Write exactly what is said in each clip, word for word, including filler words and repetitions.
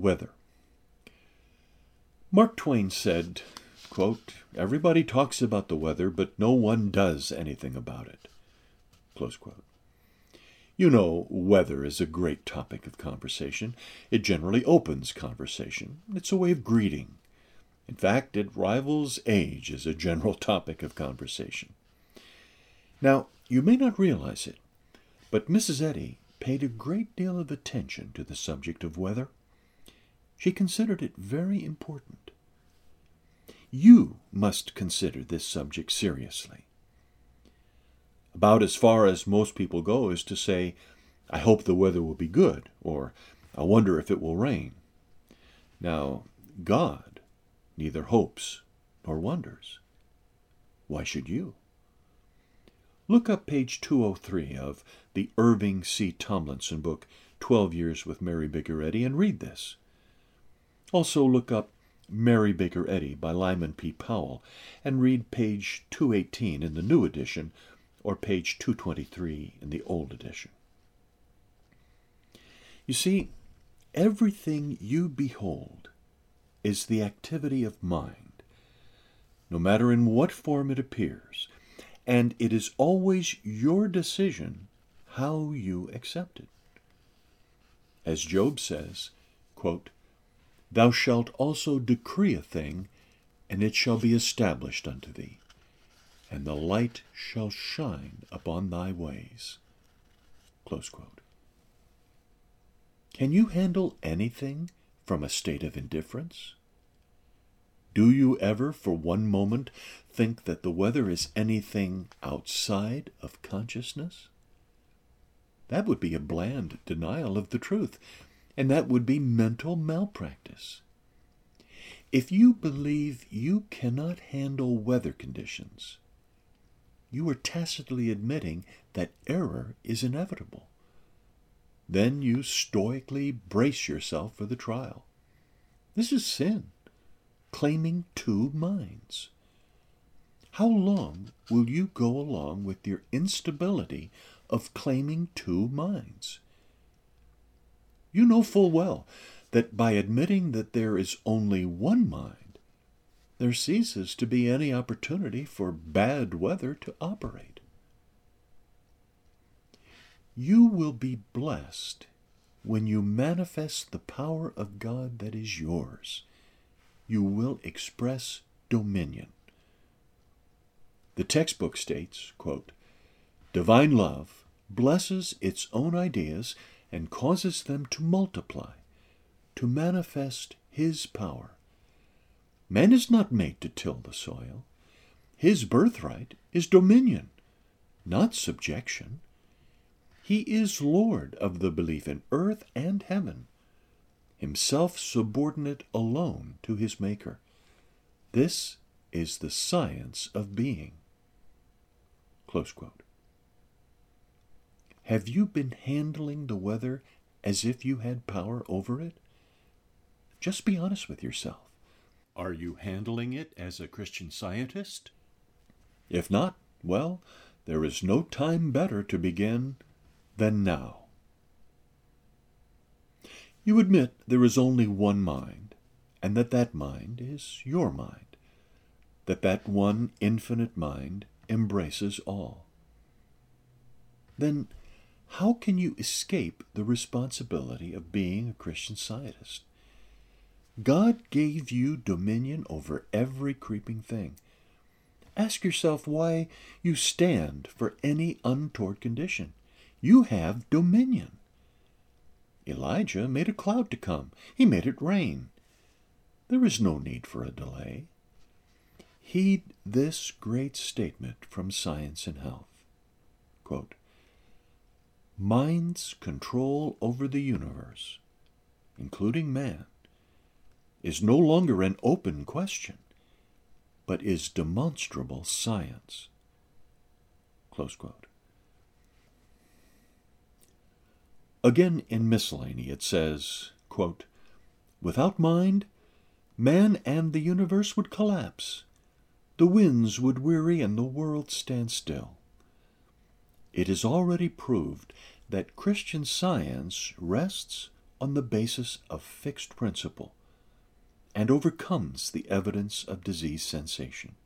weather. Mark Twain said, quote, "Everybody talks about the weather, but no one does anything about it." Close quote. You know, weather is a great topic of conversation. It generally opens conversation. It's a way of greeting. In fact, it rivals age as a general topic of conversation. Now, you may not realize it, but Missus Eddy paid a great deal of attention to the subject of weather. She considered it very important. You must consider this subject seriously. About as far as most people go is to say, "I hope the weather will be good," or "I wonder if it will rain." Now, God neither hopes nor wonders. Why should you? Look up page two oh three of the Irving C. Tomlinson book, Twelve Years with Mary Baker Eddy, and read this. Also look up Mary Baker Eddy by Lyman P. Powell, and read page two eighteen in the new edition, or page two twenty-three in the old edition. You see, everything you behold is the activity of mind, no matter in what form it appears, and it is always your decision how you accept it. As Job says, quote, "Thou shalt also decree a thing, and it shall be established unto thee, and the light shall shine upon thy ways." Close quote. Can you handle anything from a state of indifference? Do you ever for one moment think that the weather is anything outside of consciousness? That would be a bland denial of the truth, and that would be mental malpractice. If you believe you cannot handle weather conditions, you are tacitly admitting that error is inevitable. Then you stoically brace yourself for the trial. This is sin, claiming two minds. How long will you go along with your instability of claiming two minds? You know full well that by admitting that there is only one mind, there ceases to be any opportunity for bad weather to operate. You will be blessed when you manifest the power of God that is yours. You will express dominion. The textbook states, quote, "Divine love blesses its own ideas and causes them to multiply, to manifest His power. Man is not made to till the soil. His birthright is dominion, not subjection. He is Lord of the belief in earth and heaven, himself subordinate alone to his Maker. This is the science of being." Close quote. Have you been handling the weather as if you had power over it? Just be honest with yourself. Are you handling it as a Christian Scientist? If not, well, there is no time better to begin than now. You admit there is only one mind, and that that mind is your mind, that that one infinite mind embraces all. Then how can you escape the responsibility of being a Christian Scientist? God gave you dominion over every creeping thing. Ask yourself why you stand for any untoward condition. You have dominion. Elijah made a cloud to come. He made it rain. There is no need for a delay. Heed this great statement from Science and Health. Quote, "Mind's control over the universe, including man, is no longer an open question, but is demonstrable science." Close quote. Again in Miscellany it says, quote, "Without mind, man and the universe would collapse. The winds would weary and the world stand still. It is already proved that Christian Science rests on the basis of fixed principle and overcomes the evidence of disease sensation.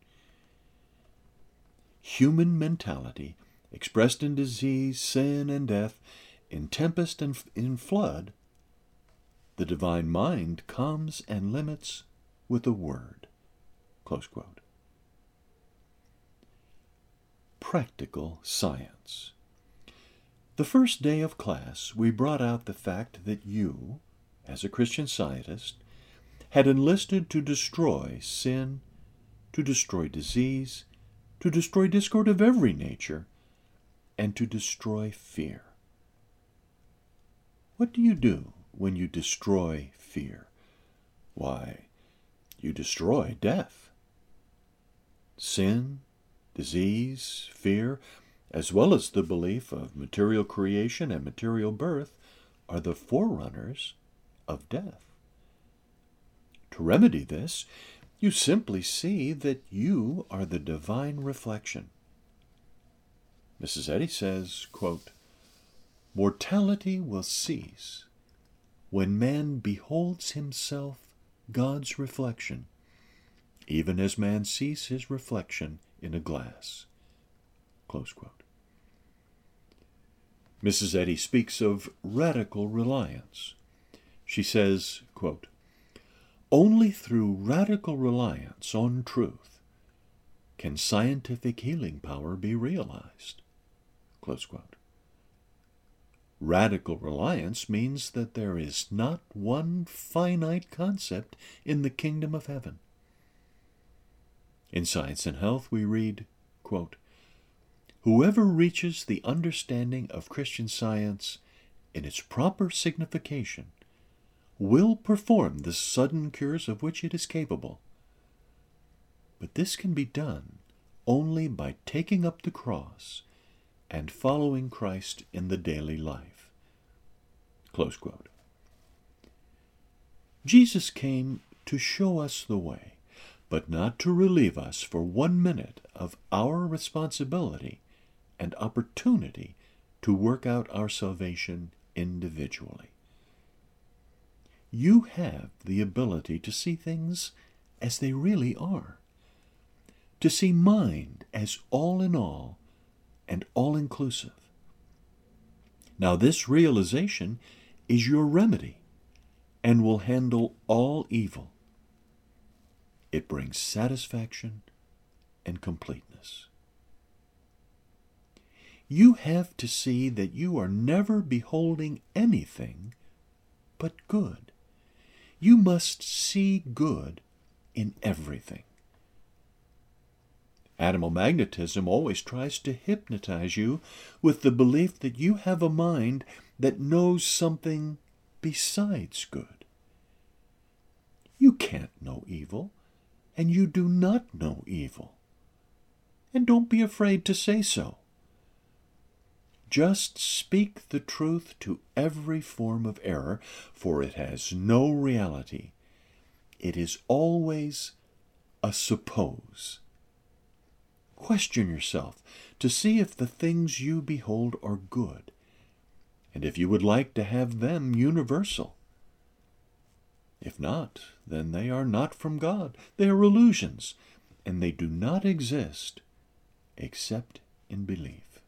Human mentality, expressed in disease, sin, and death, in tempest and in flood, the divine mind comes and limits with a word. Close quote. Practical science. The first day of class, we brought out the fact that you, as a Christian Scientist, had enlisted to destroy sin, to destroy disease, to destroy discord of every nature, and to destroy fear. What do you do when you destroy fear? Why, you destroy death. Sin, disease, fear, as well as the belief of material creation and material birth, are the forerunners of death. To remedy this, you simply see that you are the divine reflection. Missus Eddy says, quote, "Mortality will cease when man beholds himself God's reflection, even as man sees his reflection in a glass." Close quote. Missus Eddy speaks of radical reliance. She says, quote, "Only through radical reliance on truth can scientific healing power be realized." Close quote. Radical reliance means that there is not one finite concept in the kingdom of heaven. In Science and Health we read, quote, "Whoever reaches the understanding of Christian Science in its proper signification will perform the sudden cures of which it is capable. But this can be done only by taking up the cross and following Christ in the daily life." Close quote. Jesus came to show us the way, but not to relieve us for one minute of our responsibility and opportunity to work out our salvation individually. You have the ability to see things as they really are, to see mind as all in all and all-inclusive. Now this realization is your remedy and will handle all evil. It brings satisfaction and completeness. You have to see that you are never beholding anything but good. You must see good in everything. Animal magnetism always tries to hypnotize you with the belief that you have a mind that knows something besides good. You can't know evil, and you do not know evil. And don't be afraid to say so. Just speak the truth to every form of error, for it has no reality. It is always a suppose. Question yourself to see if the things you behold are good, and if you would like to have them universal. If not, then they are not from God. They are illusions, and they do not exist except in belief.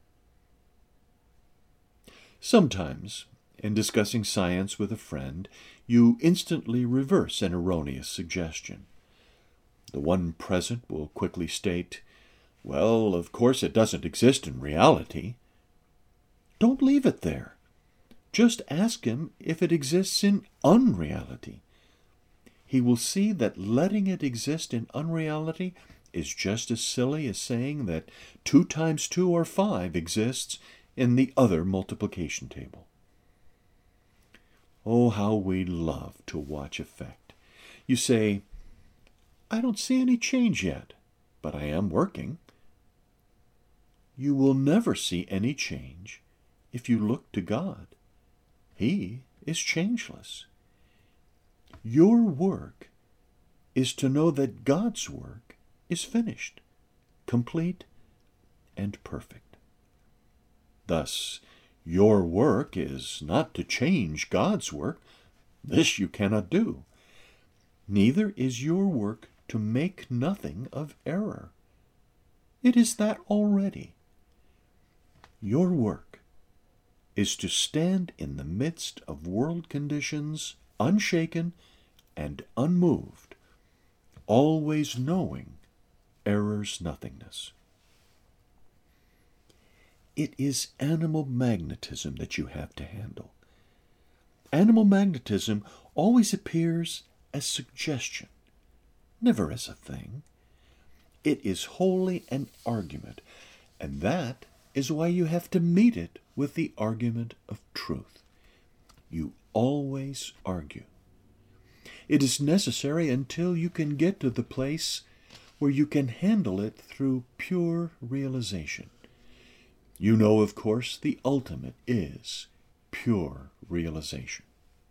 Sometimes, in discussing science with a friend, you instantly reverse an erroneous suggestion. The one present will quickly state, "Well, of course it doesn't exist in reality." Don't leave it there. Just ask him if it exists in unreality. He will see that letting it exist in unreality is just as silly as saying that two times two or five exists in the other multiplication table. Oh, how we love to watch effect. You say, "I don't see any change yet, but I am working." You will never see any change if you look to God. He is changeless. Your work is to know that God's work is finished, complete, and perfect. Thus, your work is not to change God's work, This you cannot do. Neither is your work to make nothing of error. It is that already. Your work is to stand in the midst of world conditions, unshaken and unmoved, always knowing error's nothingness. It is animal magnetism that you have to handle. Animal magnetism always appears as suggestion, never as a thing. It is wholly an argument, and that is why you have to meet it with the argument of truth. You always argue. It is necessary until you can get to the place where you can handle it through pure realization. You know, of course, the ultimate is pure realization.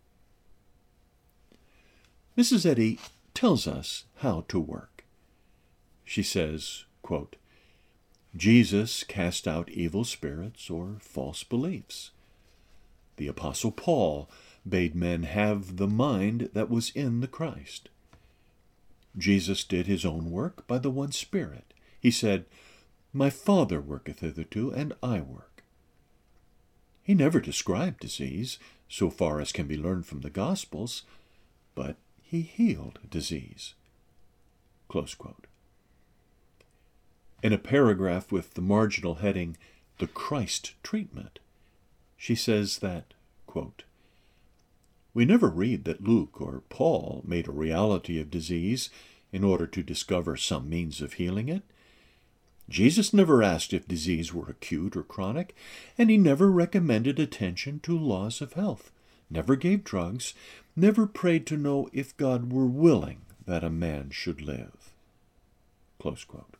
Missus Eddy tells us how to work. She says, quote, Jesus cast out evil spirits or false beliefs. The Apostle Paul bade men have the mind that was in the Christ. Jesus did his own work by the one Spirit. He said, My Father worketh hitherto, and I work. He never described disease, so far as can be learned from the Gospels, but he healed disease. Close quote. In a paragraph with the marginal heading, The Christ Treatment, she says that, quote, We never read that Luke or Paul made a reality of disease in order to discover some means of healing it. Jesus never asked if disease were acute or chronic, and he never recommended attention to laws of health, never gave drugs, never prayed to know if God were willing that a man should live. Close quote.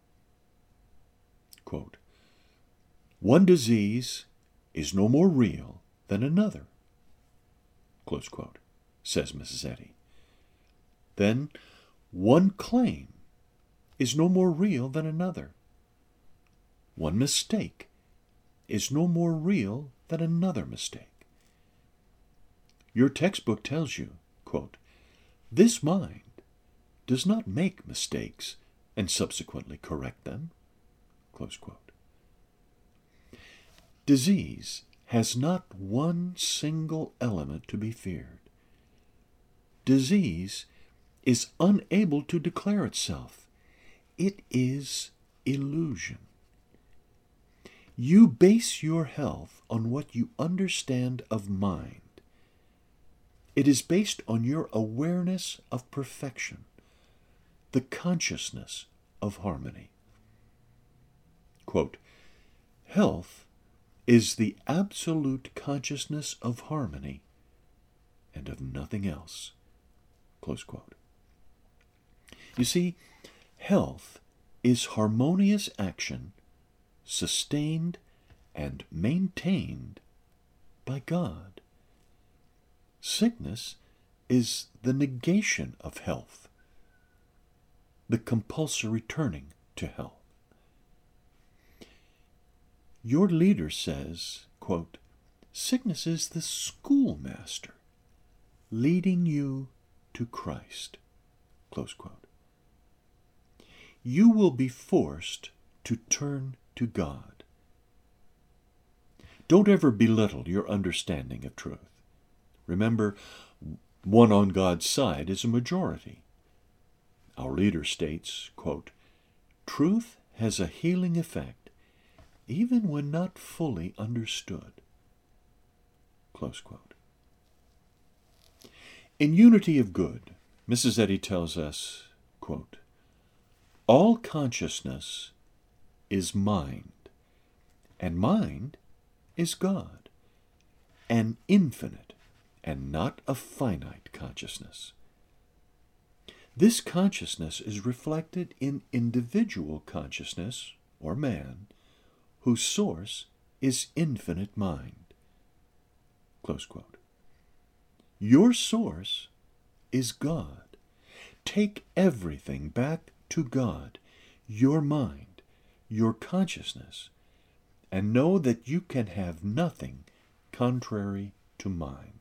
Quote, One disease is no more real than another, close quote, says Missus Eddy. Then, one claim is no more real than another. One mistake is no more real than another mistake. Your textbook tells you, quote, This mind does not make mistakes and subsequently correct them, close quote. Disease has not one single element to be feared. Disease is unable to declare itself. It is illusion. You base your health on what you understand of mind. It is based on your awareness of perfection, the consciousness of harmony. Quote, Health is the absolute consciousness of harmony and of nothing else. Close quote. You see, health is harmonious action sustained and maintained by God. Sickness is the negation of health, the compulsory turning to health. Your leader says, quote, Sickness is the schoolmaster leading you to Christ, close quote. You will be forced to turn to God. Don't ever belittle your understanding of truth. Remember, one on God's side is a majority. Our leader states, quote, Truth has a healing effect even when not fully understood. Close quote. In Unity of Good, Missus Eddy tells us, quote, All consciousness is mind, and mind is God, an infinite and not a finite consciousness. This consciousness is reflected in individual consciousness, or man, whose source is infinite mind. Close quote. Your source is God. Take everything back to God, your mind, your consciousness, and know that you can have nothing contrary to mind.